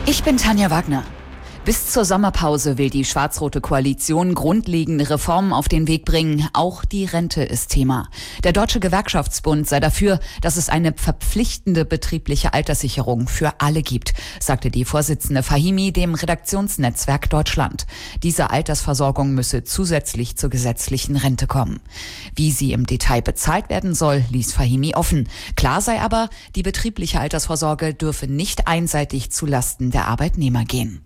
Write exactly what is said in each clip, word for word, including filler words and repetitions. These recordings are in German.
Ich bin Tanja Wagner. Bis zur Sommerpause will die schwarz-rote Koalition grundlegende Reformen auf den Weg bringen. Auch die Rente ist Thema. Der Deutsche Gewerkschaftsbund sei dafür, dass es eine verpflichtende betriebliche Alterssicherung für alle gibt, sagte die Vorsitzende Fahimi dem Redaktionsnetzwerk Deutschland. Diese Altersversorgung müsse zusätzlich zur gesetzlichen Rente kommen. Wie sie im Detail bezahlt werden soll, ließ Fahimi offen. Klar sei aber, die betriebliche Altersvorsorge dürfe nicht einseitig zu Lasten der Arbeitnehmer gehen.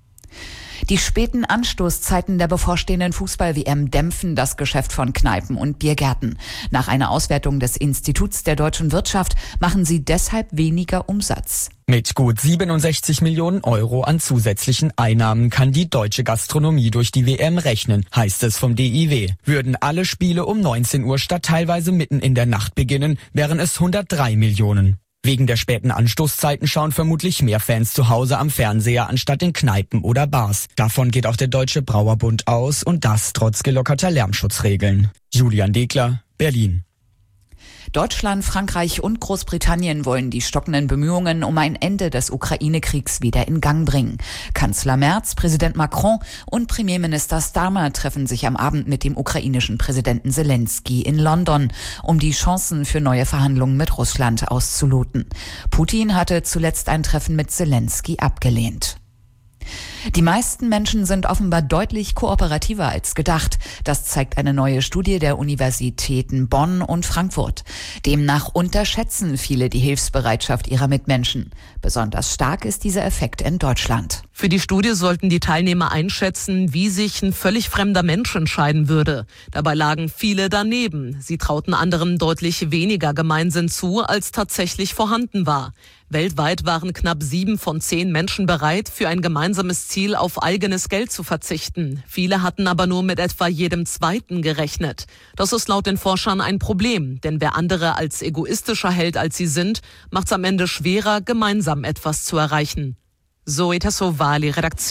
Die späten Anstoßzeiten der bevorstehenden Fußball-W M dämpfen das Geschäft von Kneipen und Biergärten. Nach einer Auswertung des Instituts der deutschen Wirtschaft machen sie deshalb weniger Umsatz. Mit gut siebenundsechzig Millionen Euro an zusätzlichen Einnahmen kann die deutsche Gastronomie durch die W M rechnen, heißt es vom D I W. Würden alle Spiele um neunzehn Uhr statt teilweise mitten in der Nacht beginnen, wären es hundertdrei Millionen. Wegen der späten Anstoßzeiten schauen vermutlich mehr Fans zu Hause am Fernseher anstatt in Kneipen oder Bars. Davon geht auch der Deutsche Brauerbund aus und das trotz gelockerter Lärmschutzregeln. Julian Degler, Berlin. Deutschland, Frankreich und Großbritannien wollen die stockenden Bemühungen um ein Ende des Ukraine-Kriegs wieder in Gang bringen. Kanzler Merz, Präsident Macron und Premierminister Starmer treffen sich am Abend mit dem ukrainischen Präsidenten Zelensky in London, um die Chancen für neue Verhandlungen mit Russland auszuloten. Putin hatte zuletzt ein Treffen mit Zelensky abgelehnt. Die meisten Menschen sind offenbar deutlich kooperativer als gedacht. Das zeigt eine neue Studie der Universitäten Bonn und Frankfurt. Demnach unterschätzen viele die Hilfsbereitschaft ihrer Mitmenschen. Besonders stark ist dieser Effekt in Deutschland. Für die Studie sollten die Teilnehmer einschätzen, wie sich ein völlig fremder Mensch entscheiden würde. Dabei lagen viele daneben. Sie trauten anderen deutlich weniger Gemeinsinn zu, als tatsächlich vorhanden war. Weltweit waren knapp sieben von zehn Menschen bereit, für ein gemeinsames Ziel auf eigenes Geld zu verzichten. Viele hatten aber nur mit etwa jedem Zweiten gerechnet. Das ist laut den Forschern ein Problem, denn wer andere als egoistischer hält, als sie sind, macht es am Ende schwerer, gemeinsam etwas zu erreichen. Zoe Tassovali, Redaktion.